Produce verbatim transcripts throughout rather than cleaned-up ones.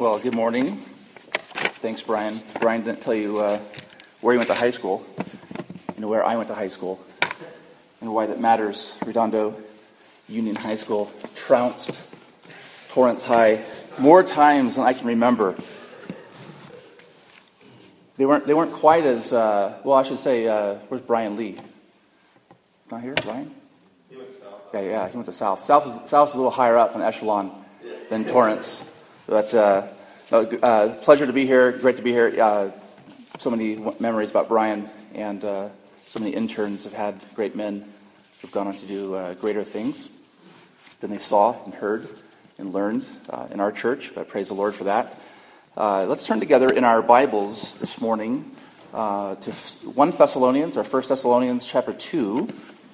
Well, good morning. Thanks, Brian. Brian didn't tell you uh, where he went to high school, and where I went to high school, and why that matters. Redondo Union High School trounced Torrance High more times than I can remember. They weren't. They weren't quite as uh, well. I should say. Uh, where's Brian Lee? He's not here, Brian. He went to South. Yeah, yeah. He went to South. South is South is a little higher up in echelon than Torrance. But uh, uh, pleasure to be here. Great to be here. Uh, so many w- memories about Brian, and uh, so many interns have had great men who've gone on to do uh, greater things than they saw and heard and learned uh, in our church. But praise the Lord for that. Uh, let's turn together in our Bibles this morning uh, to First Thessalonians, or First Thessalonians chapter two.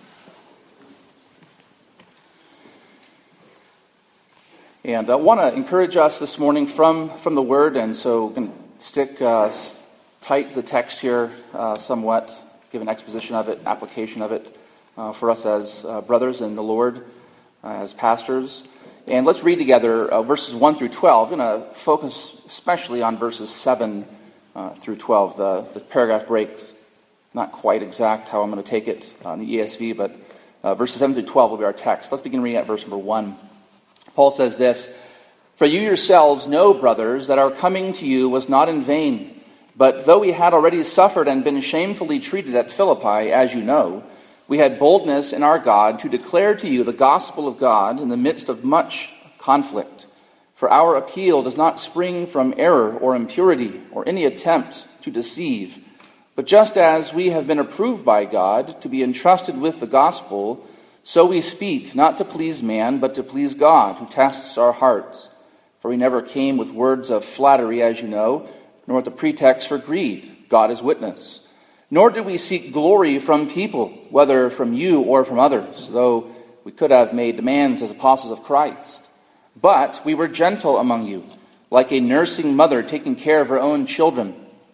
And I want to encourage us this morning from, from the Word, and so I'm going to stick uh, tight to the text here uh, somewhat, give an exposition of it, application of it uh, for us as uh, brothers in the Lord, uh, as pastors. And let's read together uh, verses one through twelve. I'm going to focus especially on verses seven uh, through twelve. The, the paragraph break's not quite exact how I'm going to take it on the E S V, but uh, verses seven through twelve will be our text. Let's begin reading at verse number one. Paul says this: "For you yourselves know, brothers, that our coming to you was not in vain. But though we had already suffered and been shamefully treated at Philippi, as you know, we had boldness in our God to declare to you the gospel of God in the midst of much conflict. For our appeal does not spring from error or impurity or any attempt to deceive. But just as we have been approved by God to be entrusted with the gospel, so we speak, not to please man, but to please God, who tests our hearts. For we never came with words of flattery, as you know, nor with the pretext for greed. God is witness. Nor did we seek glory from people, whether from you or from others, though we could have made demands as apostles of Christ. But we were gentle among you, like a nursing mother taking care of her own children.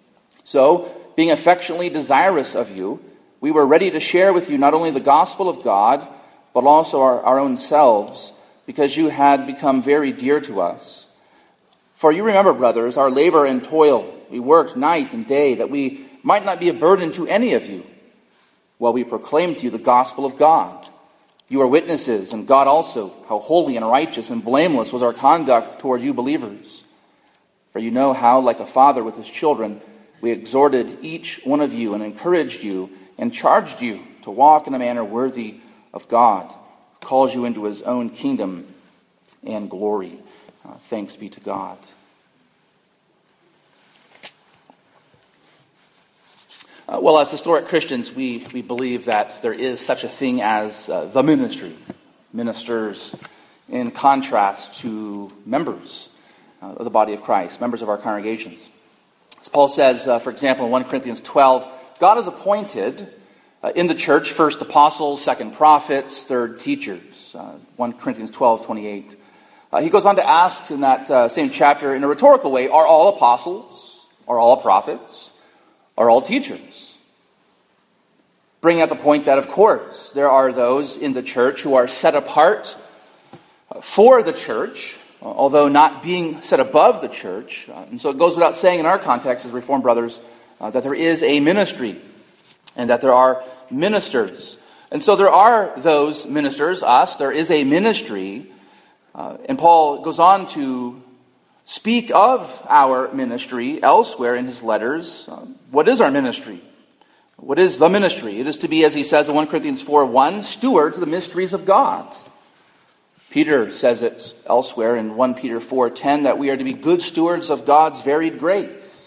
So, being affectionately desirous of you, we were ready to share with you not only the gospel of God, but also our, our own selves, because you had become very dear to us. For you remember, brothers, our labor and toil. We worked night and day, that we might not be a burden to any of you, while we proclaimed to you the gospel of God. You are witnesses, and God also, how holy and righteous and blameless was our conduct toward you believers. For you know how, like a father with his children, we exhorted each one of you and encouraged you and charged you to walk in a manner worthy of God, who calls you into his own kingdom and glory. Uh, thanks be to God." Uh, well, as historic Christians, we, we believe that there is such a thing as uh, the ministry. Ministers in contrast to members uh, of the body of Christ, members of our congregations. As Paul says, uh, for example, in First Corinthians twelve, God has appointed Uh, in the church, first apostles, second prophets, third teachers. Uh, First Corinthians twelve twenty-eight. Uh, he goes on to ask in that uh, same chapter in a rhetorical way, are all apostles? Are all prophets? Are all teachers? Bringing out the point that, of course, there are those in the church who are set apart for the church, although not being set above the church. Uh, and so it goes without saying in our context as Reformed brothers uh, that there is a ministry, and that there are ministers. And so there are those ministers, us, there is a ministry. Uh, and Paul goes on to speak of our ministry elsewhere in his letters. Uh, what is our ministry? What is the ministry? It is to be, as he says in First Corinthians four one, stewards of the mysteries of God. Peter says it elsewhere in First Peter four ten that we are to be good stewards of God's varied grace.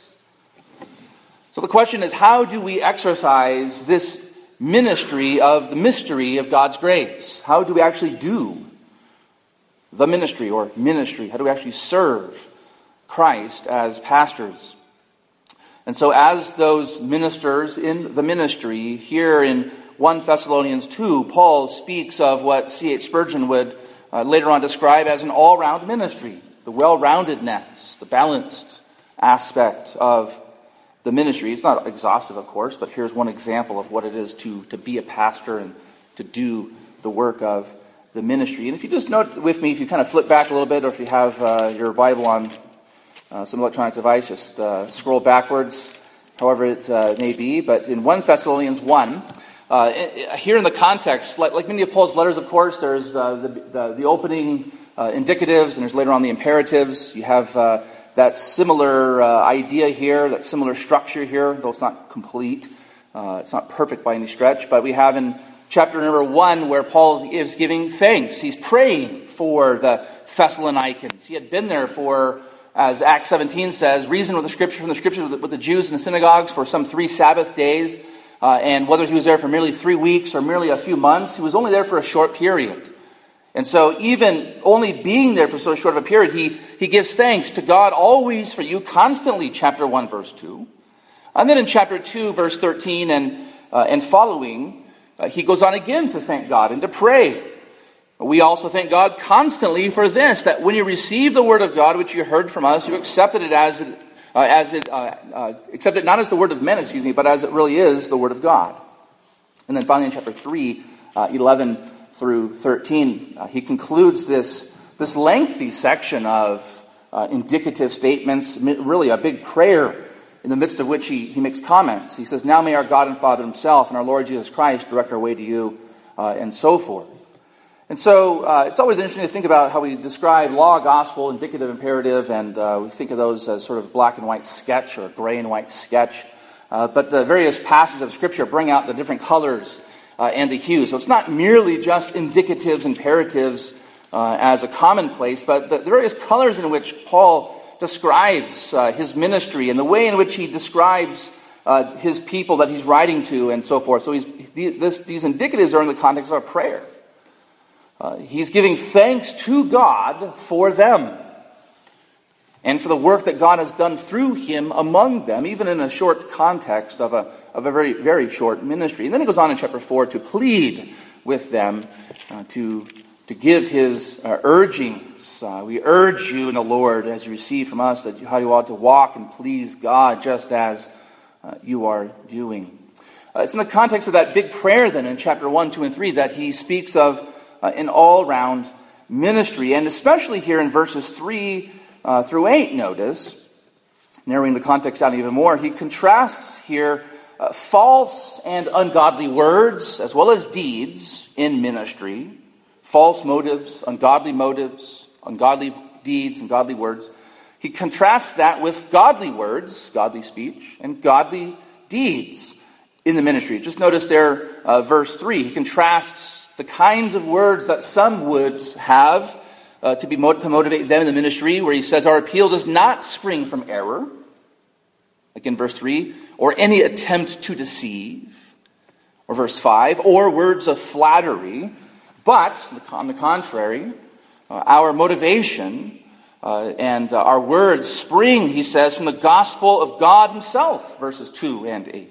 So the question is, how do we exercise this ministry of the mystery of God's grace? How do we actually do the ministry or ministry? How do we actually serve Christ as pastors? And so as those ministers in the ministry, here in First Thessalonians two, Paul speaks of what C H Spurgeon would uh, later on describe as an all-round ministry, the well-roundedness, the balanced aspect of the ministry. It's not exhaustive, of course, but here's one example of what it is to, to be a pastor and to do the work of the ministry. And if you just note with me, if you kind of flip back a little bit, or if you have uh, your Bible on uh, some electronic device, just uh, scroll backwards, however it uh, may be. But in First Thessalonians one, uh, here in the context, like, like many of Paul's letters, of course, there's uh, the, the, the opening uh, indicatives, and there's later on the imperatives. You have uh, that similar uh, idea here, that similar structure here, though it's not complete. Uh, it's not perfect by any stretch, but we have in chapter number one where Paul is giving thanks. He's praying for the Thessalonians. He had been there for, as Acts seventeen says, reasoned with the scripture from the scriptures with the, with the Jews in the synagogues for some three Sabbath days. Uh, and whether he was there for merely three weeks or merely a few months, he was only there for a short period. And so even only being there for so short of a period, he, he gives thanks to God always for you, constantly, chapter one, verse two. And then in chapter two, verse thirteen and, uh, and following, uh, he goes on again to thank God and to pray. We also thank God constantly for this, that when you receive the word of God, which you heard from us, you accepted it as it, uh, as it, uh, uh, accepted it not as the word of men, excuse me, but as it really is, the word of God. And then finally in chapter three, uh, eleven through thirteen, uh, he concludes this, this lengthy section of uh, indicative statements, really a big prayer, in the midst of which he, he makes comments. He says, now may our God and Father himself and our Lord Jesus Christ direct our way to you, uh, and so forth. And so uh, it's always interesting to think about how we describe law, gospel, indicative, imperative, and uh, we think of those as sort of black and white sketch or gray and white sketch. Uh, but the various passages of Scripture bring out the different colors uh, and the hues. So it's not merely just indicatives, imperatives uh, as a commonplace, but the, the various colors in which Paul describes uh, his ministry and the way in which he describes uh, his people that he's writing to and so forth. So he's, this, these indicatives are in the context of a prayer. Uh, he's giving thanks to God for them and for the work that God has done through him among them, even in a short context of a, of a very, very short ministry. And then he goes on in chapter four to plead with them, uh, to, to give his uh, urgings. Uh, we urge you in the Lord, as you receive from us, that you, how you ought to walk and please God just as uh, you are doing. Uh, it's in the context of that big prayer then in chapter one, two, and three that he speaks of Uh, an all-round ministry. And especially here in verses three uh, through eight, notice, narrowing the context down even more, he contrasts here uh, false and ungodly words as well as deeds in ministry. False motives, ungodly motives, ungodly deeds, and godly words. He contrasts that with godly words, godly speech, and godly deeds in the ministry. Just notice there, uh, verse three, he contrasts the kinds of words that some would have uh, to be to motivate them in the ministry, where he says, our appeal does not spring from error, like in verse three, or any attempt to deceive, or verse five, or words of flattery, but, on the contrary, uh, our motivation uh, and uh, our words spring, he says, from the gospel of God himself, verses two and eight.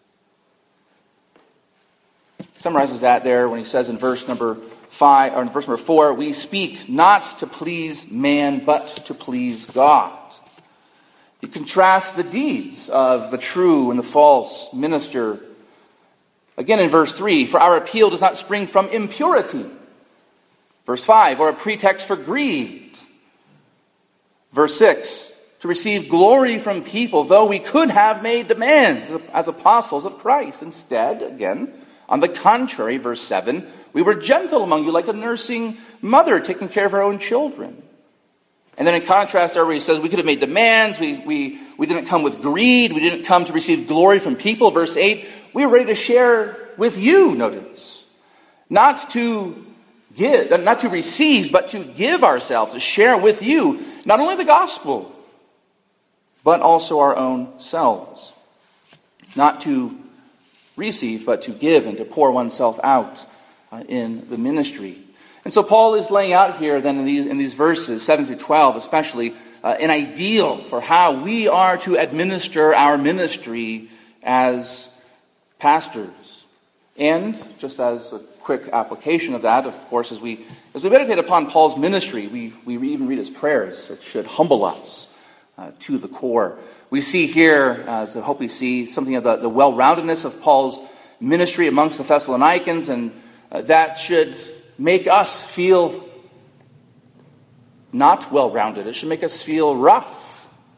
Summarizes that there when he says in verse number five or in verse number four, we speak not to please man, but to please God. He contrasts the deeds of the true and the false minister. Again in verse three, for our appeal does not spring from impurity. Verse five, or a pretext for greed. Verse six, to receive glory from people, though we could have made demands as apostles of Christ. Instead, again, on the contrary, verse seven, we were gentle among you like a nursing mother taking care of her own children. And then in contrast, there where he says we could have made demands, we, we, we didn't come with greed, we didn't come to receive glory from people. Verse eight, we were ready to share with you, notice. Not to give, not to receive, but to give ourselves, to share with you, not only the gospel, but also our own selves. Not to receive, but to give and to pour oneself out uh, in the ministry. And so Paul is laying out here then in these, in these verses, seven through twelve especially, uh, an ideal for how we are to administer our ministry as pastors. And just as a quick application of that, of course, as we as we meditate upon Paul's ministry, we, we even read his prayers. It should humble us uh, to the core. We see here, as I hope we see, something of the, the well-roundedness of Paul's ministry amongst the Thessalonians, and uh, that should make us feel not well-rounded. It should make us feel rough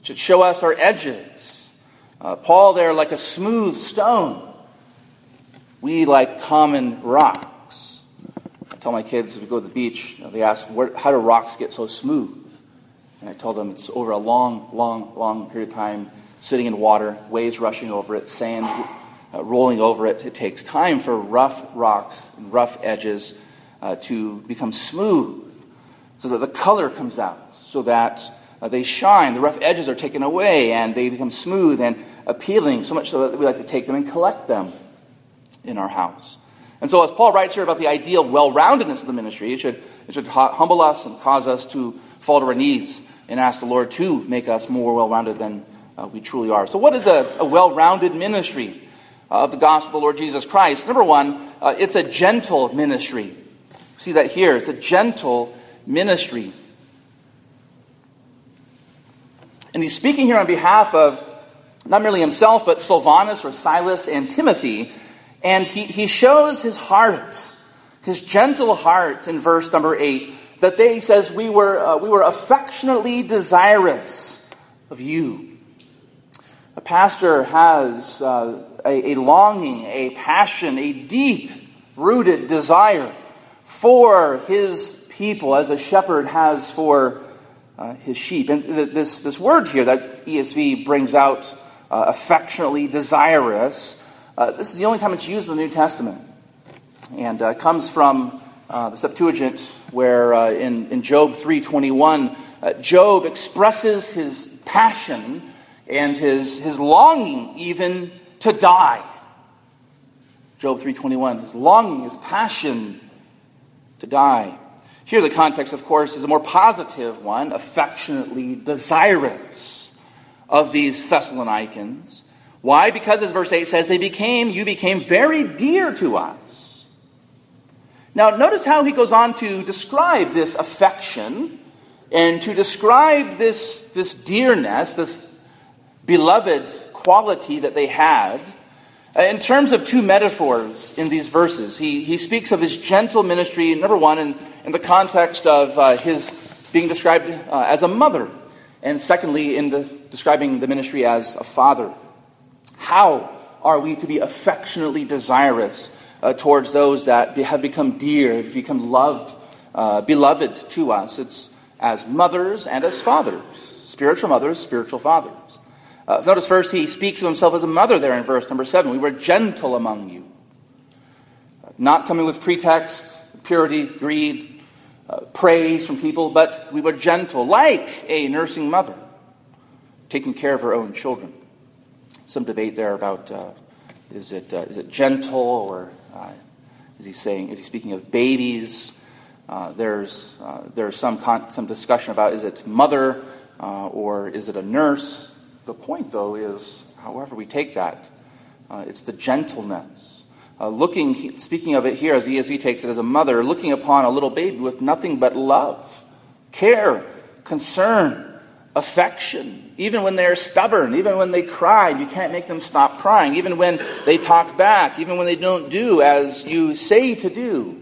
It should show us our edges. Uh, Paul there like a smooth stone. We like common rocks. I tell my kids, if we go to the beach, you know, they ask, where, how do rocks get so smooth? And I tell them it's over a long, long, long period of time, sitting in water, waves rushing over it, sand uh, rolling over it. It takes time for rough rocks and rough edges uh, to become smooth, so that the color comes out, so that uh, they shine. The rough edges are taken away, and they become smooth and appealing, so much so that we like to take them and collect them in our house. And so as Paul writes here about the ideal well-roundedness of the ministry, it should, it should humble us and cause us to fall to our knees and ask the Lord to make us more well-rounded than uh, we truly are. So what is a, a well-rounded ministry uh, of the gospel of the Lord Jesus Christ? Number one, uh, it's a gentle ministry. See that here. It's a gentle ministry. And he's speaking here on behalf of not merely himself, but Silvanus or Silas and Timothy. And he, he shows his heart, his gentle heart in verse number eight, that they, he says, we were, uh, we were affectionately desirous of you. A pastor has uh, a, a longing, a passion, a deep-rooted desire for his people, as a shepherd has for uh, his sheep. And this, this word here that E S V brings out, uh, affectionately desirous, Uh, this is the only time it's used in the New Testament. And uh, it comes from uh, the Septuagint, where uh, in, in Job three twenty-one, uh, Job expresses his passion and his, his longing even to die. Job three twenty-one, his longing, his passion to die. Here the context, of course, is a more positive one, affectionately desirous of these Thessalonians. Why? Because, as verse eight says, they became, you became very dear to us. Now, notice how he goes on to describe this affection and to describe this, this dearness, this beloved quality that they had in terms of two metaphors in these verses. He, he speaks of his gentle ministry, number one, in, in the context of uh, his being described uh, as a mother, and secondly, in the, describing the ministry as a father. How are we to be affectionately desirous uh, towards those that have become dear, have become loved, uh, beloved to us? It's as mothers and as fathers, spiritual mothers, spiritual fathers. Uh, notice first he speaks of himself as a mother there in verse number seven. We were gentle among you. Uh, not coming with pretext, purity, greed, uh, praise from people, but we were gentle, like a nursing mother, taking care of her own children. Some debate there about uh, is it uh, is it gentle, or uh, is he saying is he speaking of babies? Uh, there's uh, there's some con- some discussion about is it mother uh, or is it a nurse? The point, though, is however we take that, uh, it's the gentleness. Uh, looking, speaking of it here, as E S V takes it, as a mother looking upon a little baby with nothing but love, care, concern, affection. Even when they're stubborn, even when they cry, you can't make them stop crying. Even when they talk back, even when they don't do as you say to do.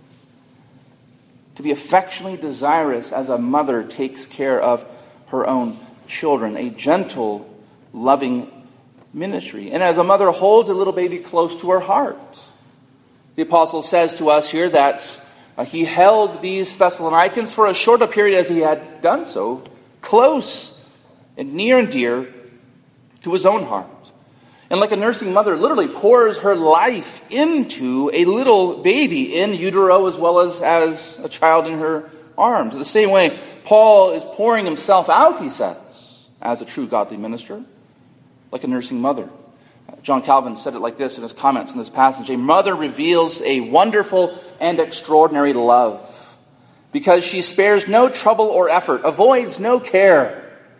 To be affectionately desirous as a mother takes care of her own children. A gentle, loving ministry. And as a mother holds a little baby close to her heart. The apostle says to us here that uh, he held these Thessalonians for as short a period as he had done so, close and near and dear to his own heart. And like a nursing mother literally pours her life into a little baby in utero as well as as a child in her arms. In the same way, Paul is pouring himself out, he says, as a true godly minister, like a nursing mother. John Calvin said it like this in his comments in this passage: a mother reveals a wonderful and extraordinary love because she spares no trouble or effort, avoids no care,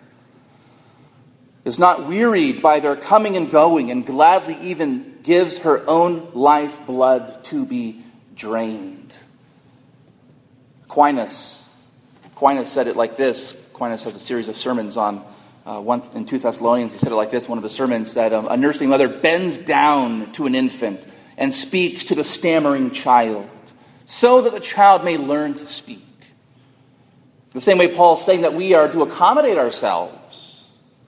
is not wearied by their coming and going, and gladly even gives her own life blood to be drained. Aquinas, Aquinas said it like this. Aquinas has a series of sermons on uh, one in two Thessalonians. He said it like this, one of the sermons, that um, a nursing mother bends down to an infant and speaks to the stammering child so that the child may learn to speak. The same way Paul's saying that we are to accommodate ourselves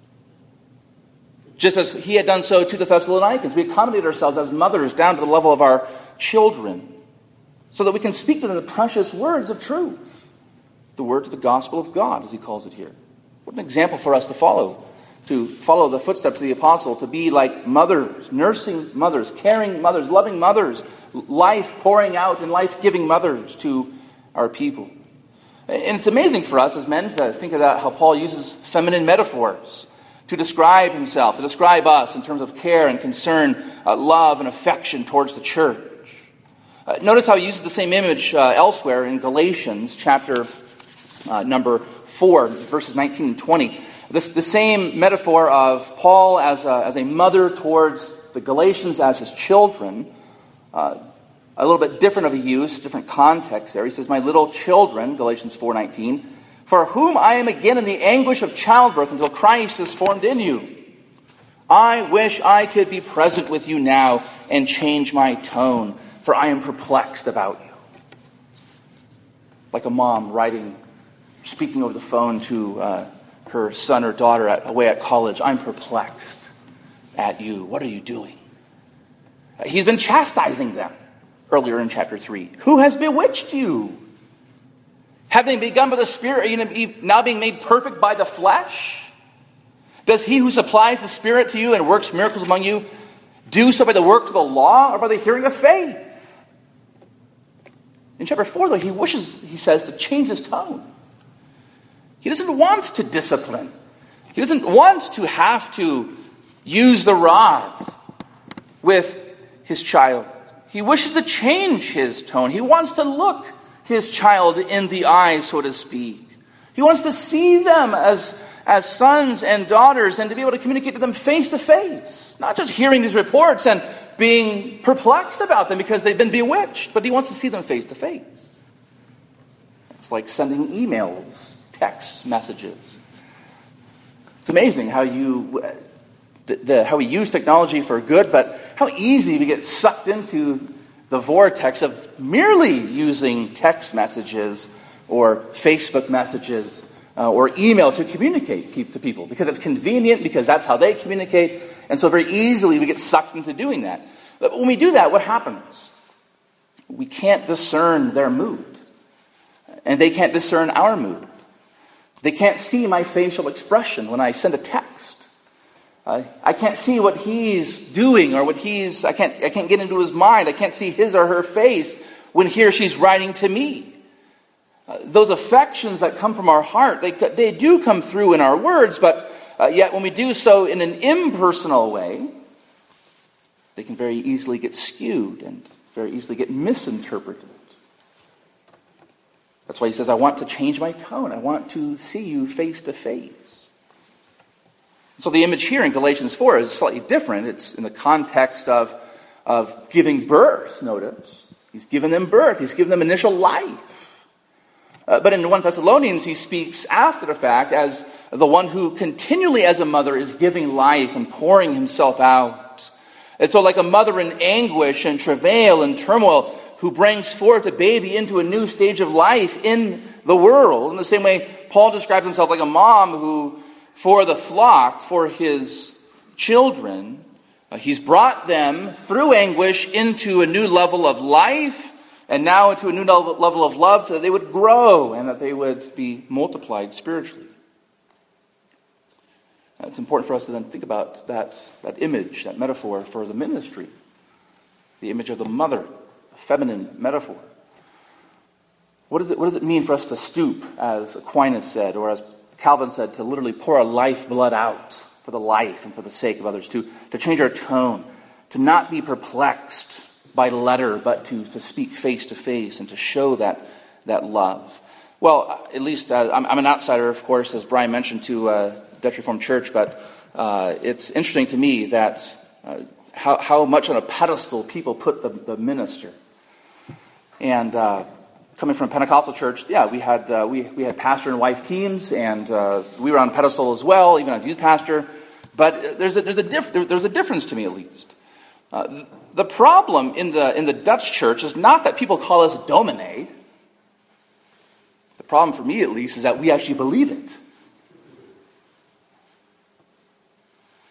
just as he had done so to the Thessalonians. We accommodate ourselves as mothers down to the level of our children so that we can speak to them the precious words of truth, the words of the gospel of God, as he calls it here. What an example for us to follow, to follow the footsteps of the apostle, to be like mothers, nursing mothers, caring mothers, loving mothers, life pouring out and life-giving mothers to our people. And it's amazing for us as men to think about how Paul uses feminine metaphors to describe himself, to describe us in terms of care and concern, uh, love and affection towards the church. Uh, notice how he uses the same image uh, elsewhere in Galatians chapter uh, number four, verses nineteen and twenty. This the same metaphor of Paul as a, as a mother towards the Galatians as his children. Uh, a little bit different of a use, different context there. He says, "My little children," Galatians four nineteen, "for whom I am again in the anguish of childbirth until Christ is formed in you. I wish I could be present with you now and change my tone, for I am perplexed about you." Like a mom writing, speaking over the phone to uh, her son or daughter at, away at college. "I'm perplexed at you. What are you doing?" Uh, he's been chastising them earlier in chapter three. "Who has bewitched you? Having begun by the Spirit, are you now being made perfect by the flesh? Does he who supplies the Spirit to you and works miracles among you do so by the works of the law or by the hearing of faith?" In chapter four, though, he wishes, he says, to change his tone. He doesn't want to discipline. He doesn't want to have to use the rod with his child. He wishes to change his tone. He wants to look his child in the eye, so to speak. He wants to see them as, as sons and daughters and to be able to communicate to them face to face. Not just hearing these reports and being perplexed about them because they've been bewitched, but he wants to see them face to face. It's like sending emails, text messages. It's amazing how you, the, the, how we use technology for good, but how easy we get sucked into the vortex of merely using text messages or Facebook messages uh, or email to communicate to people because it's convenient, because that's how they communicate. And so very easily we get sucked into doing that. But when we do that, what happens? We can't discern their mood. And they can't discern our mood. They can't see my facial expression when I send a text. Uh, I can't see what he's doing or what he's, I can't, I can't get into his mind. I can't see his or her face when he or she's writing to me. Uh, those affections that come from our heart, they, they do come through in our words, but uh, yet when we do so in an impersonal way, they can very easily get skewed and very easily get misinterpreted. That's why he says, I want to change my tone. I want to see you face to face. So the image here in Galatians four is slightly different. It's in the context of, of giving birth, notice. He's given them birth. He's given them initial life. Uh, but in First Thessalonians, he speaks after the fact as the one who continually as a mother is giving life and pouring himself out. And so like a mother in anguish and travail and turmoil who brings forth a baby into a new stage of life in the world. In the same way, Paul describes himself like a mom who, for the flock, for his children, uh, he's brought them through anguish into a new level of life and now into a new level of love so that they would grow and that they would be multiplied spiritually. Uh, it's important for us to then think about that, that image, that metaphor for the ministry, the image of the mother. Feminine metaphor. What does it, what does it mean for us to stoop, as Aquinas said, or as Calvin said, to literally pour our lifeblood out for the life and for the sake of others, to, to change our tone, to not be perplexed by letter, but to, to speak face to face and to show that, that love? Well, at least uh, I'm, I'm an outsider, of course, as Brian mentioned, to uh, Dutch Reformed Church, but uh, it's interesting to me that uh, how, how much on a pedestal people put the, the minister. And uh, coming from a Pentecostal church, yeah, we had uh, we we had pastor and wife teams, and uh, we were on pedestal as well, even as youth pastor. But there's a there's a diff- there's a difference to me, at least. Uh, the problem in the in the Dutch church is not that people call us dominee. The problem for me, at least, is that we actually believe it.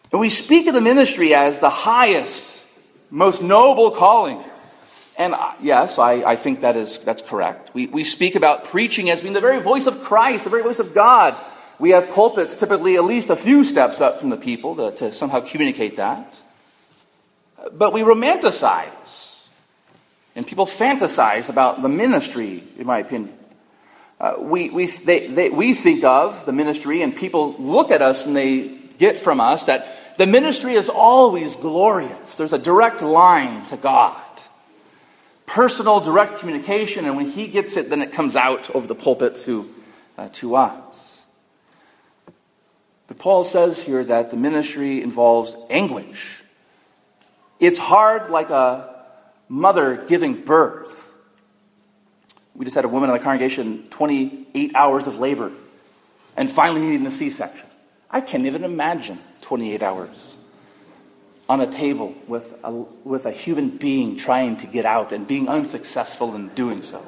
And we speak of the ministry as the highest, most noble calling. And uh, yes, I, I think that is that's correct. We, we speak about preaching as being the very voice of Christ, the very voice of God. We have pulpits typically at least a few steps up from the people to, to somehow communicate that. But we romanticize, and people fantasize about the ministry, in my opinion. Uh, we, we, they, they, we think of the ministry, and people look at us and they get from us that the ministry is always glorious. There's a direct line to God. Personal, direct communication, and when he gets it, then it comes out over the pulpit to, uh, to us. But Paul says here that the ministry involves anguish. It's hard like a mother giving birth. We just had a woman in the congregation, twenty-eight hours of labor, and finally needing a C-section. I can't even imagine twenty-eight hours on a table with a, with a human being trying to get out and being unsuccessful in doing so.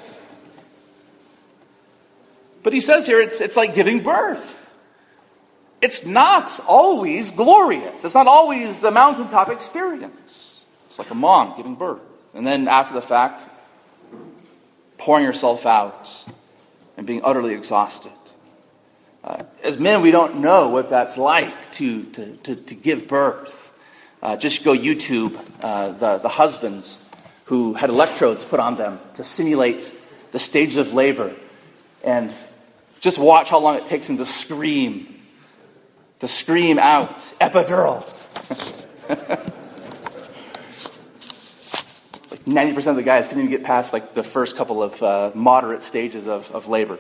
But he says here it's, it's like giving birth. It's not always glorious. It's not always the mountaintop experience. It's like a mom giving birth. And then after the fact, pouring herself out and being utterly exhausted. Uh, as men, we don't know what that's like to, to, to, to give birth. Uh, just go YouTube uh, the, the husbands who had electrodes put on them to simulate the stages of labor. And just watch how long it takes them to scream. To scream out, epidural. Like ninety percent of the guys couldn't even get past like the first couple of uh, moderate stages of, of labor.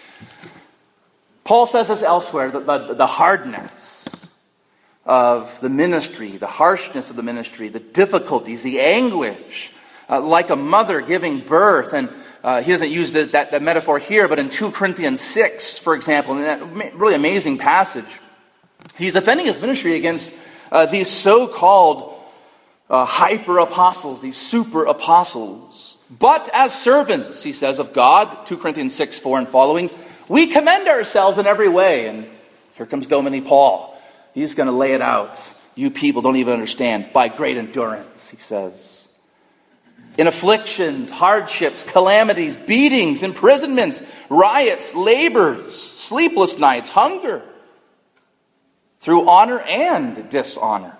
Paul says this elsewhere, the, the, the hardness of the ministry, the harshness of the ministry, the difficulties, the anguish, uh, like a mother giving birth. And uh, he doesn't use the, that, that metaphor here, but in two Corinthians six, for example, in that really amazing passage, he's defending his ministry against uh, these so-called uh, hyper-apostles, these super-apostles. But as servants, he says, of God, two Corinthians six, four and following, we commend ourselves in every way. And here comes Domini Paul. He's going to lay it out. You people don't even understand. By great endurance, he says. In afflictions, hardships, calamities, beatings, imprisonments, riots, labors, sleepless nights, hunger. Through honor and dishonor.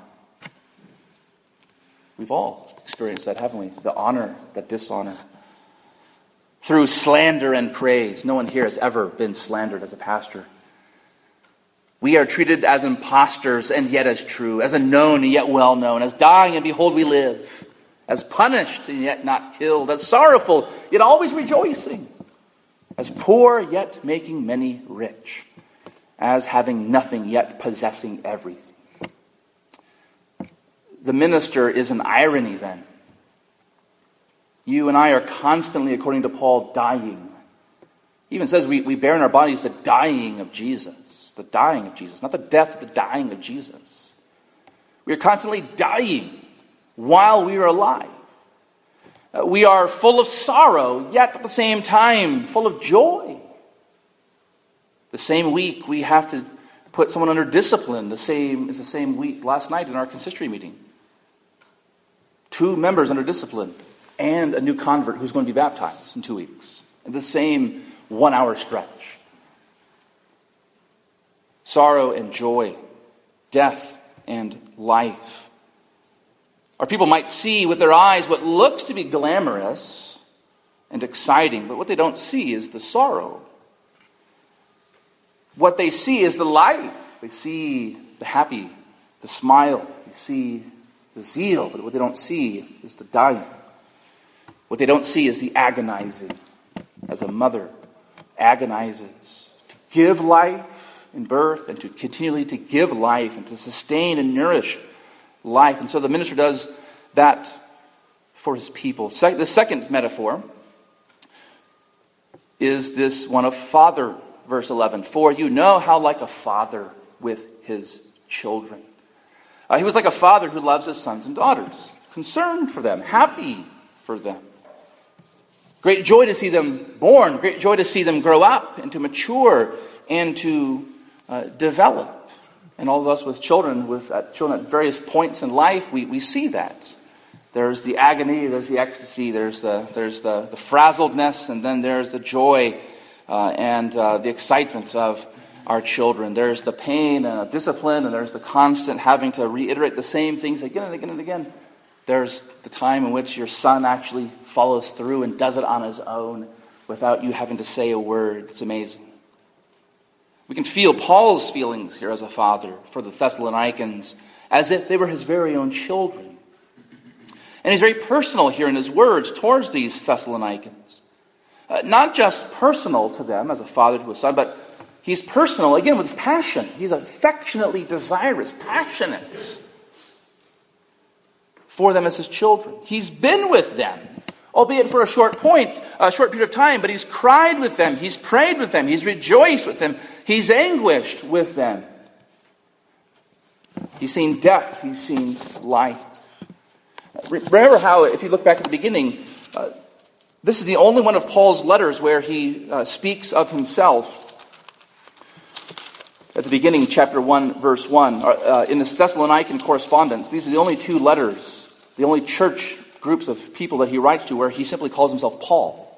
We've all experienced that, haven't we? The honor, the dishonor. Through slander and praise. No one here has ever been slandered as a pastor. We are treated as impostors and yet as true, as unknown and yet well known, as dying and behold we live, as punished and yet not killed, as sorrowful yet always rejoicing, as poor yet making many rich, as having nothing yet possessing everything. The minister is an irony then. You and I are constantly, according to Paul, dying. He even says we, we bear in our bodies the dying of Jesus. The dying of Jesus. Not the death, but the dying of Jesus. We are constantly dying while we are alive. Uh, we are full of sorrow, yet at the same time full of joy. The same week we have to put someone under discipline. The same is the same week last night in our consistory meeting. Two members under discipline and a new convert who's going to be baptized in two weeks. In the same one-hour stretch. Sorrow and joy, death and life. Our people might see with their eyes what looks to be glamorous and exciting, but what they don't see is the sorrow. What they see is the life. They see the happy, the smile. They see the zeal, but what they don't see is the dying. What they don't see is the agonizing, as a mother agonizes to give life in birth and to continually to give life and to sustain and nourish life. And so the minister does that for his people. The second metaphor is this one of father, verse eleven. For you know how like a father with his children. Uh, he was like a father who loves his sons and daughters, concerned for them, happy for them. Great joy to see them born, great joy to see them grow up and to mature and to uh, develop. And all of us with children, with uh, children at various points in life, we, we see that. There's the agony, there's the ecstasy, there's the there's the, the frazzledness, and then there's the joy uh, and uh, the excitement of our children. There's the pain and the discipline, and there's the constant having to reiterate the same things again and again and again. There's the time in which your son actually follows through and does it on his own without you having to say a word. It's amazing. We can feel Paul's feelings here as a father for the Thessalonians as if they were his very own children. And he's very personal here in his words towards these Thessalonians. Uh, not just personal to them as a father to a son, but he's personal, again, with passion. He's affectionately desirous, passionate for them as his children. He's been with them, albeit for a short point, a short period of time, but he's cried with them, he's prayed with them, he's rejoiced with them, he's anguished with them. He's seen death, he's seen life. Remember how, if you look back at the beginning, uh, this is the only one of Paul's letters where he uh, speaks of himself. At the beginning, chapter one, verse one, uh, in the Thessalonican correspondence, these are the only two letters, the only church groups of people that he writes to where he simply calls himself Paul.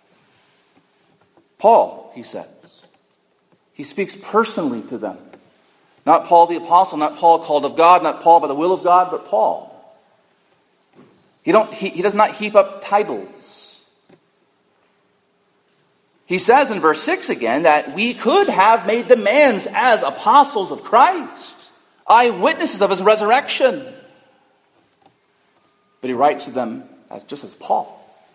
Paul, he says. He speaks personally to them. Not Paul the apostle, not Paul called of God, not Paul by the will of God, but Paul. He, don't, he, he does not heap up titles. He says in verse six again that we could have made demands as apostles of Christ, eyewitnesses of his resurrection. But he writes to them as just as Paul.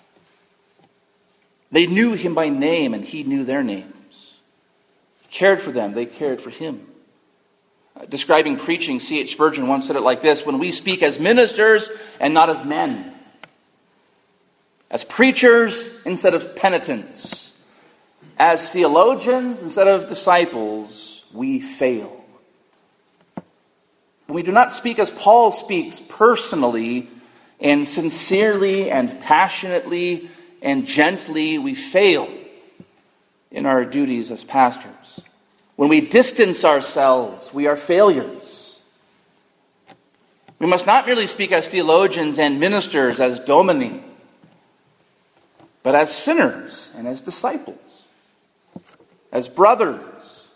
They knew him by name and he knew their names. He cared for them, they cared for him. Uh, describing preaching, C H Spurgeon once said it like this: when we speak as ministers and not as men, as preachers instead of penitents, as theologians instead of disciples, we fail. When we do not speak as Paul speaks, personally and sincerely and passionately and gently, we fail in our duties as pastors. When we distance ourselves, we are failures. We must not merely speak as theologians and ministers, as domini, but as sinners and as disciples, as brothers,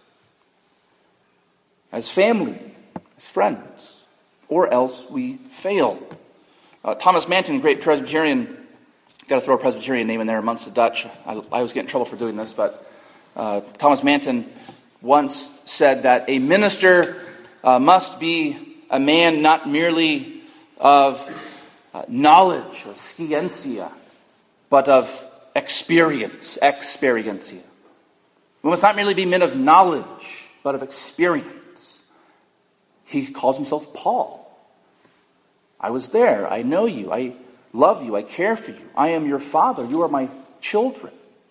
as family, as friends, or else we fail. Uh, Thomas Manton, great Presbyterian, got to throw a Presbyterian name in there amongst the Dutch. I, I always get in trouble for doing this, but uh, Thomas Manton once said that a minister uh, must be a man not merely of uh, knowledge or scientia, but of experience, experiencia. We must not merely be men of knowledge, but of experience. He calls himself Paul. I was there. I know you. I love you. I care for you. I am your father. You are my children.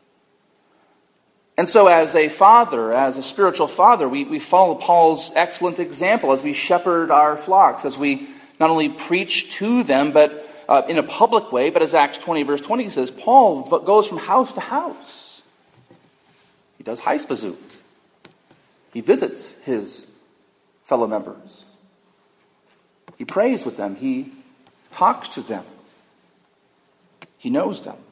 And so as a father, as a spiritual father, we, we follow Paul's excellent example as we shepherd our flocks, as we not only preach to them, but uh, in a public way, but as Acts twenty, verse twenty says, Paul goes from house to house. He does Heispazuk. He visits his fellow members. He prays with them. He talks to them. He knows them.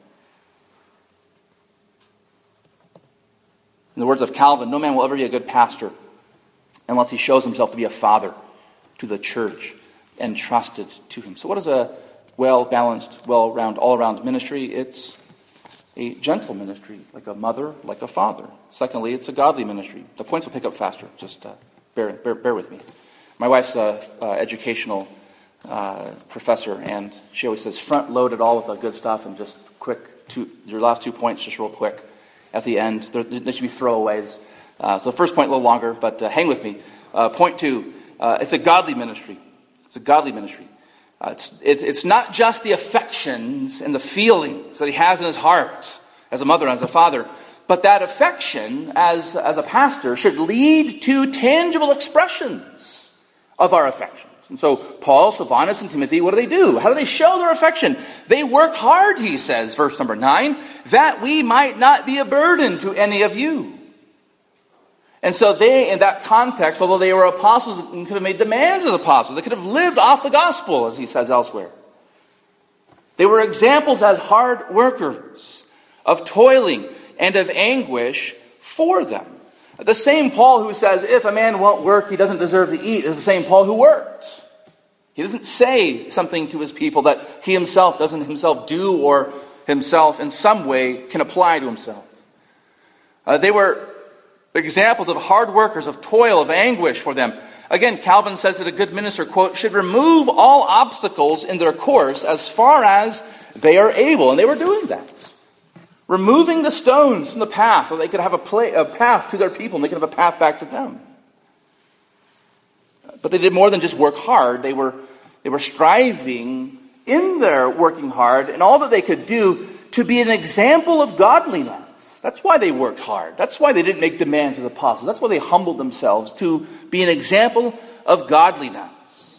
In the words of Calvin, no man will ever be a good pastor unless he shows himself to be a father to the church entrusted to him. So what is a well-balanced, well-round, all-around ministry? It's a gentle ministry, like a mother, like a father. Secondly, it's a godly ministry. The points will pick up faster. Just uh, bear, bear, bear with me. My wife's a uh, educational uh, professor, and she always says, front-load it all with the good stuff and just quick, two, your last two points, just real quick. At the end, there, there should be throwaways. Uh, so the first point a little longer, but uh, hang with me. Uh, point two, uh, it's a godly ministry. It's a godly ministry. Uh, it's, it, it's not just the affections and the feelings that he has in his heart as a mother and as a father, but that affection as, as a pastor should lead to tangible expressions of our affections. And so Paul, Silvanus, and Timothy, what do they do? How do they show their affection? They work hard, he says, verse number nine, that we might not be a burden to any of you. And so they, in that context, although they were apostles and could have made demands as apostles, they could have lived off the gospel, as he says elsewhere. They were examples as hard workers of toiling and of anguish for them. The same Paul who says, if a man won't work, he doesn't deserve to eat, is the same Paul who worked. He doesn't say something to his people that he himself doesn't himself do or himself in some way can apply to himself. Uh, they were examples of hard workers, of toil, of anguish for them. Again, Calvin says that a good minister, quote, should remove all obstacles in their course as far as they are able. And they were doing that. Removing the stones from the path so they could have a, play, a path to their people and they could have a path back to them. But they did more than just work hard. They were, they were striving in their working hard and all that they could do to be an example of godliness. That's why they worked hard. That's why they didn't make demands as apostles. That's why they humbled themselves to be an example of godliness.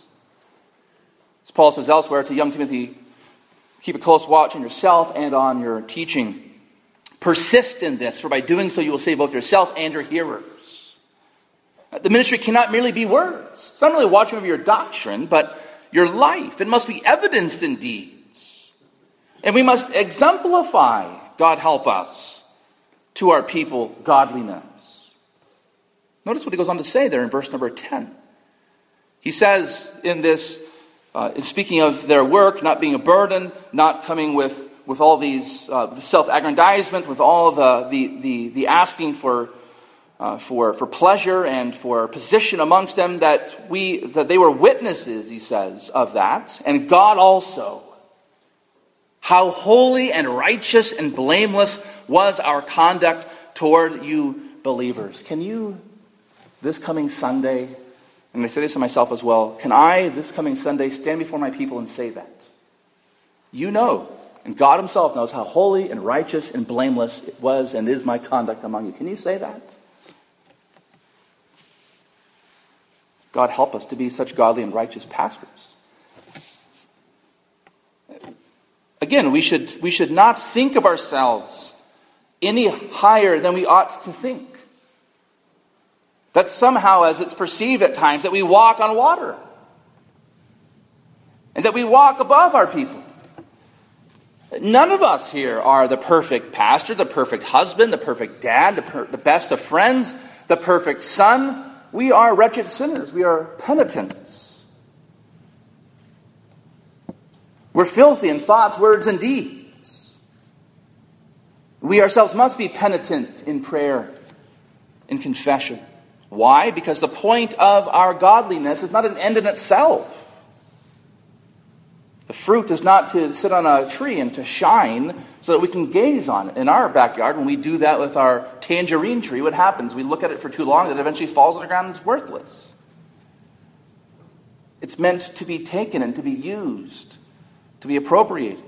As Paul says elsewhere to young Timothy, keep a close watch on yourself and on your teaching. Persist in this, for by doing so you will save both yourself and your hearers. The ministry cannot merely be words. It's not really watching over your doctrine, but your life. It must be evidenced in deeds. And we must exemplify, God help us, to our people godliness. Notice what he goes on to say there in verse number ten. He says in this, uh, in speaking of their work, not being a burden, not coming with, with all these uh, self-aggrandizement, with all of the, the, the, the asking for, uh, for, for pleasure and for position amongst them, that we that they were witnesses, he says, of that, and God also. How holy and righteous and blameless was our conduct toward you believers. Can you, this coming Sunday, and I say this to myself as well, can I, this coming Sunday, stand before my people and say that? You know, and God himself knows how holy and righteous and blameless it was and is my conduct among you. Can you say that? God help us to be such godly and righteous pastors. Again, we should, we should not think of ourselves any higher than we ought to think. That somehow, as it's perceived at times, that we walk on water. And that we walk above our people. None of us here are the perfect pastor, the perfect husband, the perfect dad, the, per- the best of friends, the perfect son. We are wretched sinners. We are penitents. We're filthy in thoughts, words, and deeds. We ourselves must be penitent in prayer, in confession. Why? Because the point of our godliness is not an end in itself. The fruit is not to sit on a tree and to shine so that we can gaze on it. In our backyard, when we do that with our tangerine tree, what happens? We look at it for too long, and it eventually falls on the ground and it's worthless. It's meant to be taken and to be used, to be appropriated.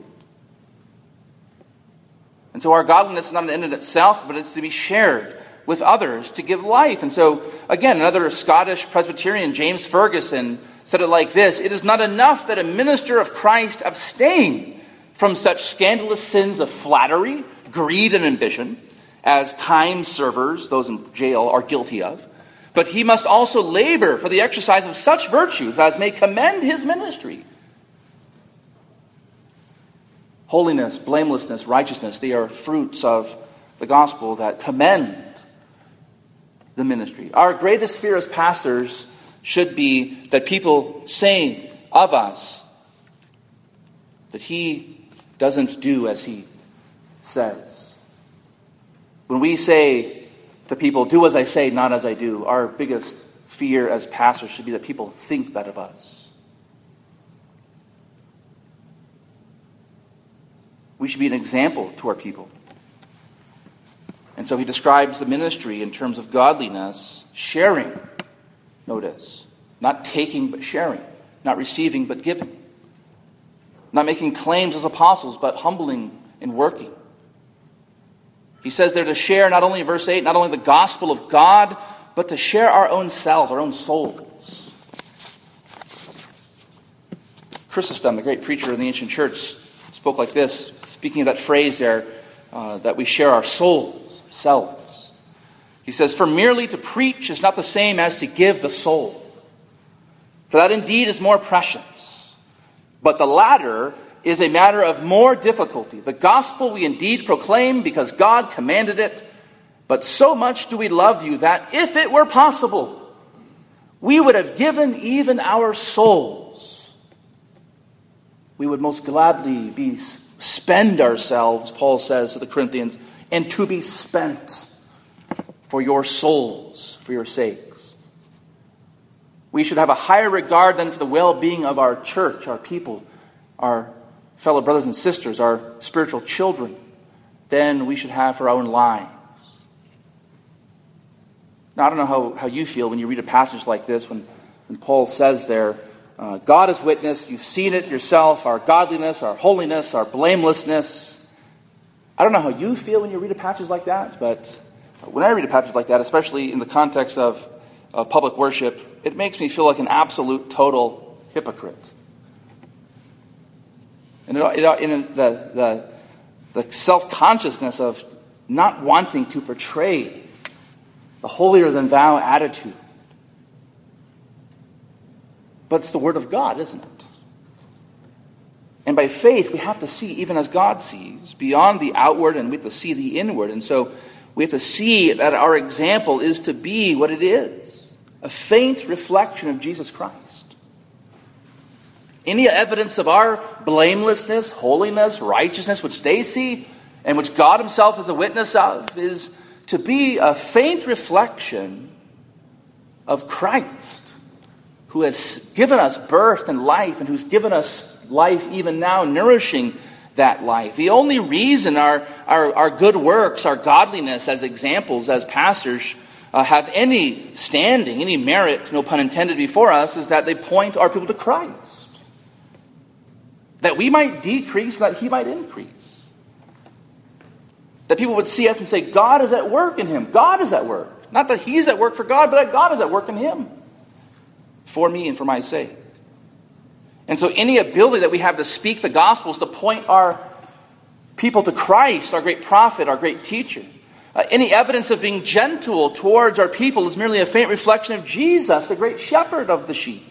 And so our godliness is not an end in itself, but it's to be shared with others, to give life. And so, again, another Scottish Presbyterian, James Ferguson, said it like this: it is not enough that a minister of Christ abstain from such scandalous sins of flattery, greed, and ambition, as time servers, those in jail, are guilty of, but he must also labor for the exercise of such virtues as may commend his ministry. Holiness, blamelessness, righteousness, they are fruits of the gospel that commend the ministry. Our greatest fear as pastors should be that people say of us that he doesn't do as he says. When we say to people, do as I say, not as I do, our biggest fear as pastors should be that people think that of us. We should be an example to our people. And so he describes the ministry in terms of godliness, sharing, notice, not taking but sharing, not receiving but giving, not making claims as apostles but humbling and working. He says they're to share not only, verse eight, not only the gospel of God, but to share our own selves, our own souls. Chrysostom, the great preacher in the ancient church, spoke like this, speaking of that phrase there, uh, that we share our souls, selves. He says, "For merely to preach is not the same as to give the soul. For that indeed is more precious. But the latter is a matter of more difficulty. The gospel we indeed proclaim because God commanded it, but so much do we love you that if it were possible, we would have given even our souls. We would most gladly be spend ourselves," Paul says to the Corinthians, "and to be spent for your souls, for your sakes." We should have a higher regard than for the well-being of our church, our people, our fellow brothers and sisters, our spiritual children, than we should have for our own lives. Now, I don't know how, how you feel when you read a passage like this, when, when Paul says there, uh, God is witness, you've seen it yourself, our godliness, our holiness, our blamelessness. I don't know how you feel when you read a passage like that, but when I read a passage like that, especially in the context of, of public worship, it makes me feel like an absolute, total hypocrite. And it, it, in the, the, the self-consciousness of not wanting to portray the holier-than-thou attitude. But it's the Word of God, isn't it? And by faith, we have to see even as God sees, beyond the outward, and we have to see the inward. And so we have to see that our example is to be what it is, a faint reflection of Jesus Christ. Any evidence of our blamelessness, holiness, righteousness, which they see, and which God himself is a witness of, is to be a faint reflection of Christ, who has given us birth and life, and who's given us life even now, nourishing that life. The only reason our, our, our good works, our godliness as examples, as pastors, uh, have any standing, any merit, no pun intended, before us, is that they point our people to Christ. That we might decrease, that he might increase. That people would see us and say, God is at work in him. God is at work. Not that he's at work for God, but that God is at work in him. For me and for my sake. And so any ability that we have to speak the gospel is to point our people to Christ, our great prophet, our great teacher. Uh, any evidence of being gentle towards our people is merely a faint reflection of Jesus, the great shepherd of the sheep.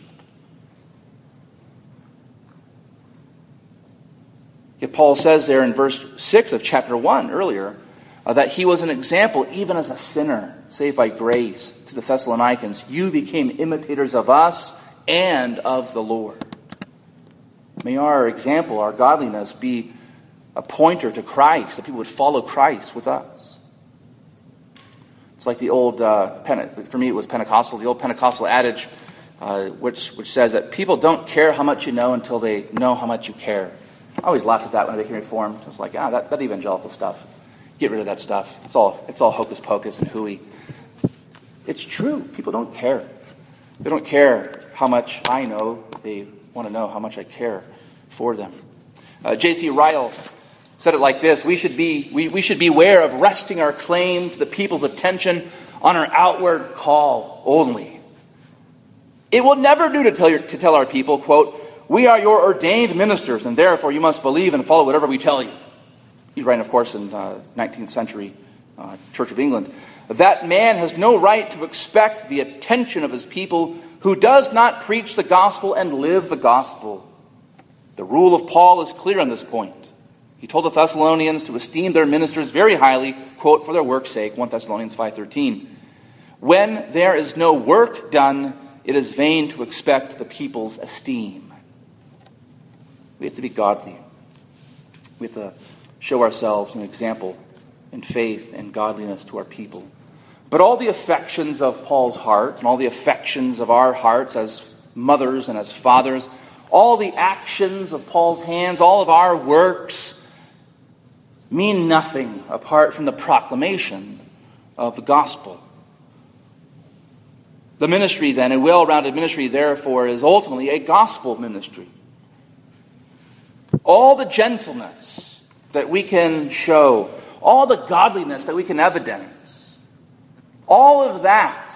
Yet Paul says there in verse six of chapter one earlier uh, that he was an example even as a sinner saved by grace to the Thessalonians. You became imitators of us and of the Lord. May our example, our godliness, be a pointer to Christ, that people would follow Christ with us. It's like the old, uh, Pente- for me it was Pentecostal, the old Pentecostal adage, uh, which, which says that people don't care how much you know until they know how much you care. I always laughed at that when I became Reformed. I was like, ah, that, that evangelical stuff. Get rid of that stuff. It's all it's all hocus pocus and hooey. It's true. People don't care. They don't care how much I know. They want to know how much I care for them. Uh, J C Ryle said it like this: We should be we, we should beware of resting our claim to the people's attention on our outward call only. It will never do to tell your, to tell our people, quote, "We are your ordained ministers, and therefore you must believe and follow whatever we tell you." He's writing, of course, in uh, nineteenth century uh, Church of England. That man has no right to expect the attention of his people who does not preach the gospel and live the gospel. The rule of Paul is clear on this point. He told the Thessalonians to esteem their ministers very highly, quote, "for their work's sake," First Thessalonians five thirteen. When there is no work done, it is vain to expect the people's esteem. We have to be godly. We have to show ourselves an example in faith and godliness to our people. But all the affections of Paul's heart and all the affections of our hearts as mothers and as fathers, all the actions of Paul's hands, all of our works mean nothing apart from the proclamation of the gospel. The ministry then, a well-rounded ministry, therefore, is ultimately a gospel ministry. All the gentleness that we can show, all the godliness that we can evidence, all of that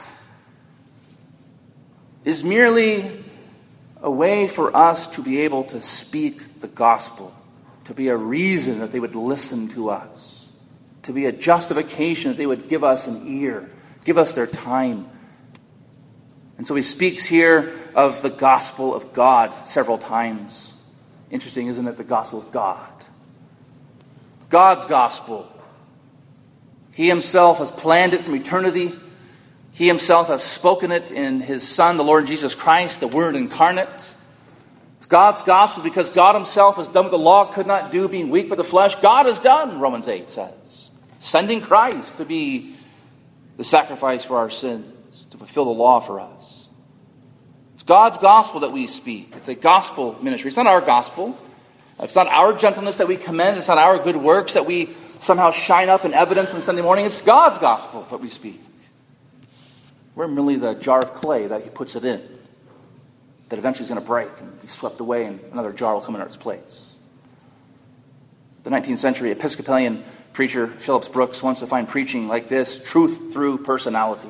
is merely a way for us to be able to speak the gospel, to be a reason that they would listen to us, to be a justification that they would give us an ear, Give us their time. And so he speaks here of the gospel of God several times. Interesting, isn't it? The gospel of God. It's God's gospel. He himself has planned it from eternity. He himself has spoken it in his Son, the Lord Jesus Christ, the Word incarnate. It's God's gospel because God himself has done what the law could not do, being weak by the flesh. God has done, Romans eight says, sending Christ to be the sacrifice for our sins, to fulfill the law for us. It's God's gospel that we speak. It's a gospel ministry. It's not our gospel. It's not our gentleness that we commend. It's not our good works that we somehow shine up in evidence on Sunday morning. It's God's gospel that we speak. We're merely the jar of clay that he puts it in, that eventually is going to break and be swept away and another jar will come in its place. The nineteenth century Episcopalian preacher Phillips Brooks wants to find preaching like this: truth through personality.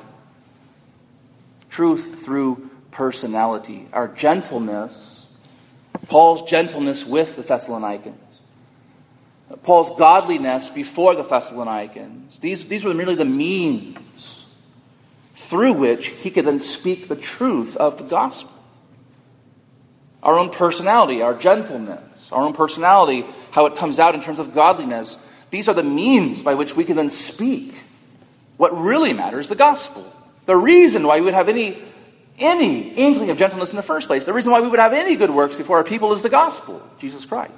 Truth through personality. Our gentleness, Paul's gentleness with the Thessalonians, Paul's godliness before the Thessalonians, these, these were merely the means through which he could then speak the truth of the gospel. Our own personality, our gentleness, our own personality, how it comes out in terms of godliness, these are the means by which we can then speak what really matters, the gospel. The reason why we would have any, any inkling of gentleness in the first place, the reason why we would have any good works before our people is the gospel, Jesus Christ.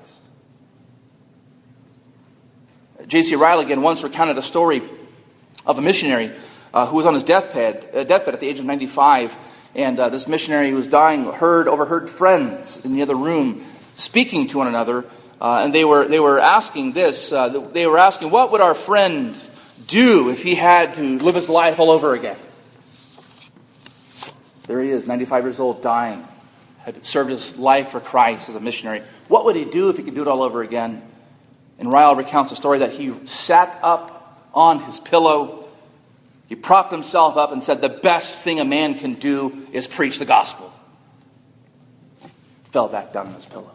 J C Ryle again once recounted a story of a missionary uh, who was on his deathbed, uh, deathbed at the age of ninety-five. And uh, this missionary who was dying heard, overheard friends in the other room speaking to one another. Uh, and they were they were asking this. Uh, they were asking, what would our friend do if he had to live his life all over again? There he is, ninety-five years old, dying. Had served his life for Christ as a missionary. What would he do if he could do it all over again? And Ryle recounts a story that he sat up on his pillow. He propped himself up and said, the best thing a man can do is preach the gospel. Fell back down on his pillow.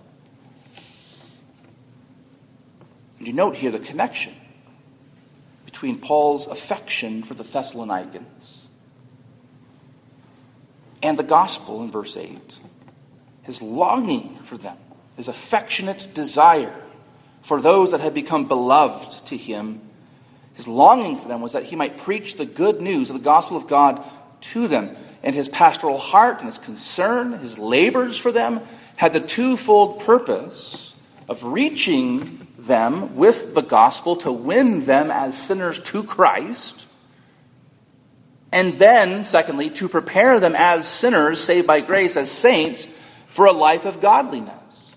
And you note here the connection between Paul's affection for the Thessalonians and the gospel in verse eight. His longing for them, his affectionate desire for those that had become beloved to him. His longing for them was that he might preach the good news of the gospel of God to them. And his pastoral heart and his concern, his labors for them, had the twofold purpose of reaching them with the gospel to win them as sinners to Christ. And then, secondly, to prepare them as sinners, saved by grace, as saints, for a life of godliness.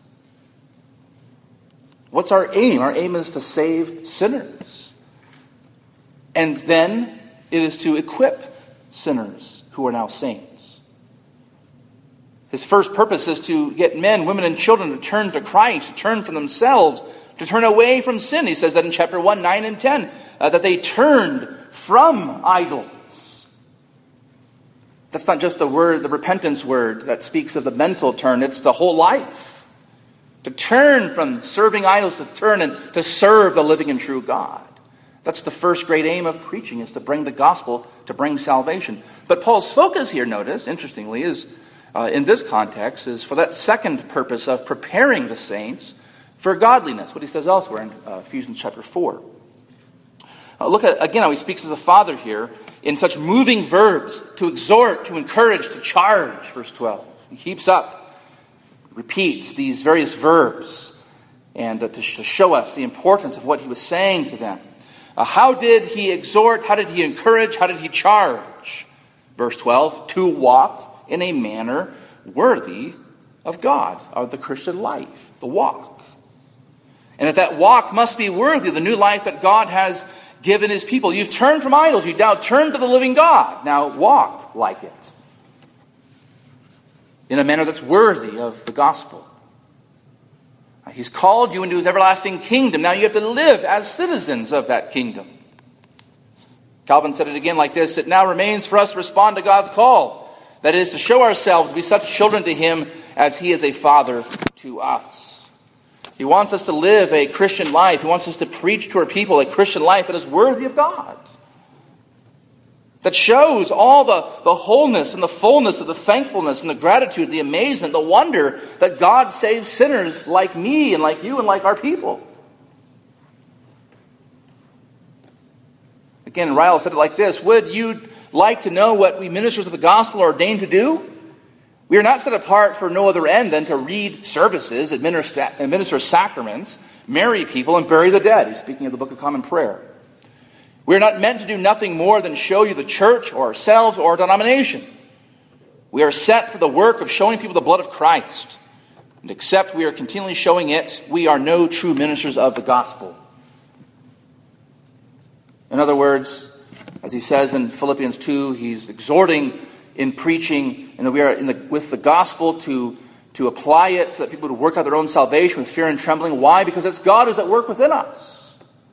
What's our aim? Our aim is to save sinners. And then it is to equip sinners who are now saints. His first purpose is to get men, women, and children to turn to Christ, to turn from themselves, to turn away from sin. He says that in chapter one, nine, and ten, uh, that they turned from idols. That's not just the word, the repentance word that speaks of the mental turn. It's the whole life. To turn from serving idols, to turn and to serve the living and true God. That's the first great aim of preaching, is to bring the gospel, to bring salvation. But Paul's focus here, notice, interestingly, is uh, in this context, is for that second purpose of preparing the saints for godliness. What he says elsewhere in uh, Ephesians chapter four. Uh, look at, again, how he speaks as a father here in such moving verbs: to exhort, to encourage, to charge, verse twelve. He keeps up, repeats these various verbs, and uh, to, sh- to show us the importance of what he was saying to them. Uh, how did he exhort? How did he encourage? How did he charge? Verse twelve, to walk in a manner worthy of God, of the Christian life, the walk. And that that walk must be worthy of the new life that God has given his people. You've turned from idols. You now turn to the living God. Now walk like it, in a manner that's worthy of the gospel. He's called you into his everlasting kingdom. Now you have to live as citizens of that kingdom. Calvin said it again like this: it now remains for us to respond to God's call. That is, to show ourselves to be such children to him as he is a father to us. He wants us to live a Christian life. He wants us to preach to our people a Christian life that is worthy of God. that shows all the, the wholeness and the fullness of the thankfulness and the gratitude, the amazement, the wonder that God saves sinners like me and like you and like our people. Again, Ryle said it like this: would you like to know what we ministers of the gospel are ordained to do? We are not set apart for no other end than to read services, administer, administer sacraments, marry people, and bury the dead. He's speaking of the Book of Common Prayer. We are not meant to do nothing more than show you the church or ourselves or our denomination. We are set for the work of showing people the blood of Christ. And except we are continually showing it, we are no true ministers of the gospel. In other words, as he says in Philippians two, he's exhorting in preaching, and that we are in the, with the gospel to, to apply it so that people would work out their own salvation with fear and trembling. Why? Because it's God who's at work within us.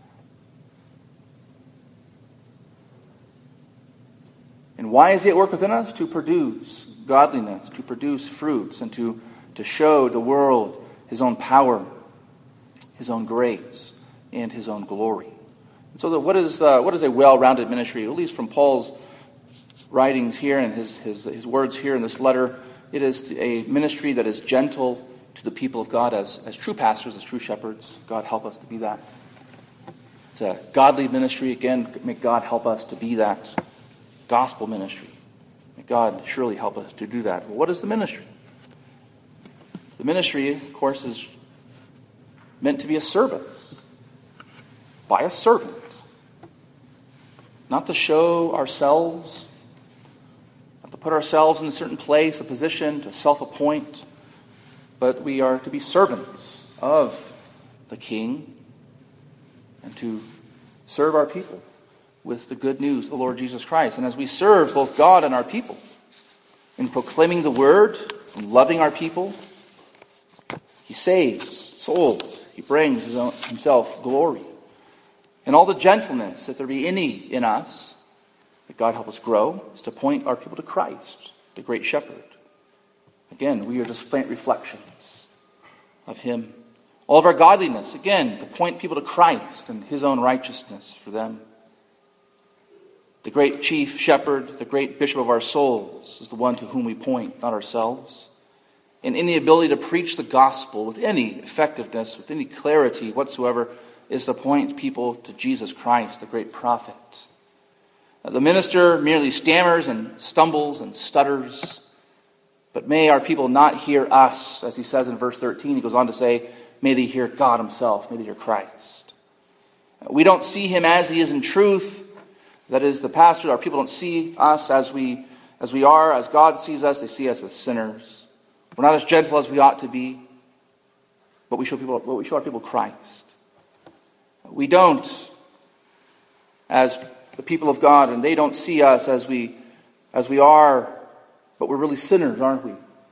And why is he at work within us? To produce godliness, to produce fruits, and to, to show the world his own power, his own grace, and his own glory. And so, that what is uh, what is a well-rounded ministry? At least from Paul's writings here and his, his his words here in this letter, it is a ministry that is gentle to the people of God as, as true pastors, as true shepherds. God help us to be that. It's a godly ministry. Again, may God help us to be that. Gospel ministry. May God surely help us to do that. Well, what is the ministry? The ministry, of course, is meant to be a service by a servant. Not to show ourselves, not to put ourselves in a certain place, a position, to self-appoint, but we are to be servants of the King and to serve our people with the good news of the Lord Jesus Christ. And as we serve both God and our people in proclaiming the word and loving our people, he saves souls. He brings his own, himself glory. And all the gentleness, if there be any in us, that God help us grow, is to point our people to Christ, the great shepherd. Again, we are just faint reflections of him. All of our godliness, again, to point people to Christ and his own righteousness for them. The great chief shepherd, the great bishop of our souls, is the one to whom we point, not ourselves. And any ability to preach the gospel with any effectiveness, with any clarity whatsoever, is to point people to Jesus Christ, the great prophet. The minister merely stammers and stumbles and stutters, but may our people not hear us, as he says in verse thirteen. He goes on to say, may they hear God himself, may they hear Christ. We don't see him as he is in truth. That is, the pastor, our people don't see us as we as we are, as God sees us. They see us as sinners. We're not as gentle as we ought to be, but we show people, but we show our people Christ. We don't, as the people of God, and they don't see us as we as we are, but we're really sinners, aren't we?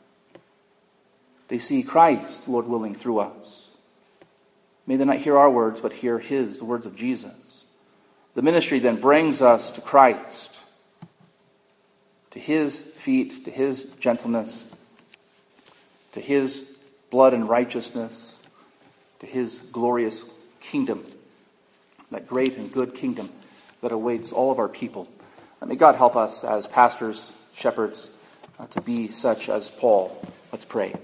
They see Christ, Lord willing, through us. May they not hear our words, but hear his, the words of Jesus. The ministry then brings us to Christ, to his feet, to his gentleness, to his blood and righteousness, to his glorious kingdom, that great and good kingdom that awaits all of our people. And may God help us as pastors, shepherds, uh, to be such as Paul. Let's pray.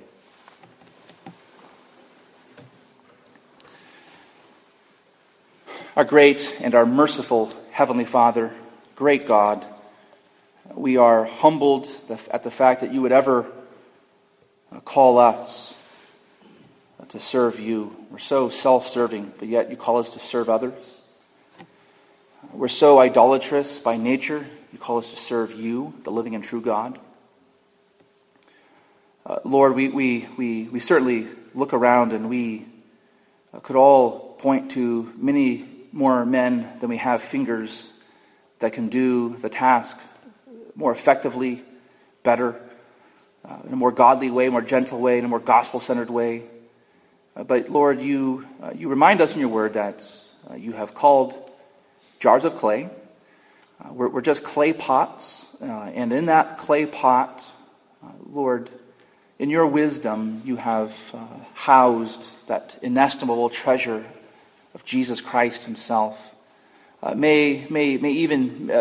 Our great and our merciful Heavenly Father, great God, we are humbled at the fact that you would ever call us to serve you. We're so self-serving, but yet you call us to serve others. We're so idolatrous by nature, you call us to serve you, the living and true God. Uh, Lord, we, we, we, we certainly look around and we could all point to many more men than we have fingers that can do the task more effectively, better, uh, in a more godly way, more gentle way, in a more gospel-centered way. Uh, but Lord, you uh, you remind us in your word that uh, you have called jars of clay. Uh, we're, we're just clay pots, uh, and in that clay pot, uh, Lord, in your wisdom, you have uh, housed that inestimable treasure of Jesus Christ himself. Uh, may, may, may even uh,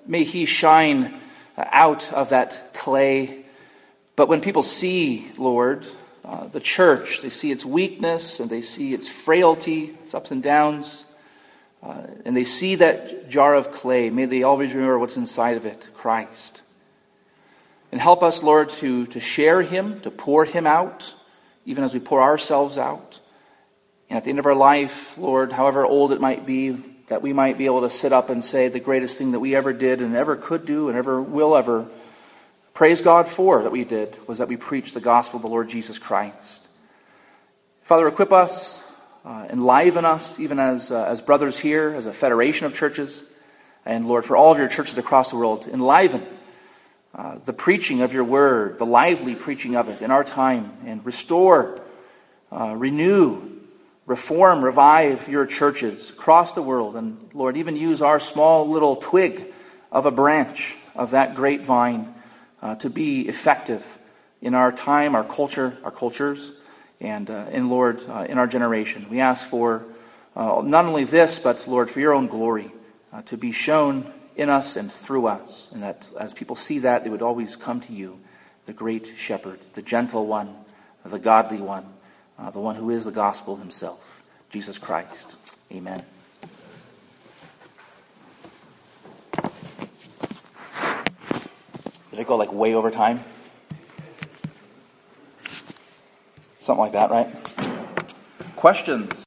may he shine out of that clay. But when people see, Lord, uh, the church, they see its weakness and they see its frailty, its ups and downs, uh, and they see that jar of clay, may they always remember what's inside of it, Christ. And help us, Lord, to, to share him, to pour him out, even as we pour ourselves out. And at the end of our life, Lord, however old it might be, that we might be able to sit up and say the greatest thing that we ever did and ever could do and ever will ever praise God for that we did was that we preached the gospel of the Lord Jesus Christ. Father, equip us, uh, enliven us, even as, uh, as brothers here, as a federation of churches. And Lord, for all of your churches across the world, enliven uh, the preaching of your word, the lively preaching of it in our time, and restore, uh, renew, reform, revive your churches across the world. And Lord, even use our small little twig of a branch of that great vine uh, to be effective in our time, our culture, our cultures, and, uh, and Lord, uh, in our generation. We ask for uh, not only this, but Lord, for your own glory uh, to be shown in us and through us. And that as people see that, they would always come to you, the great shepherd, the gentle one, the godly one, Uh, the one who is the gospel himself, Jesus Christ. Amen. Did it go like way over time? Something like that, right? Questions?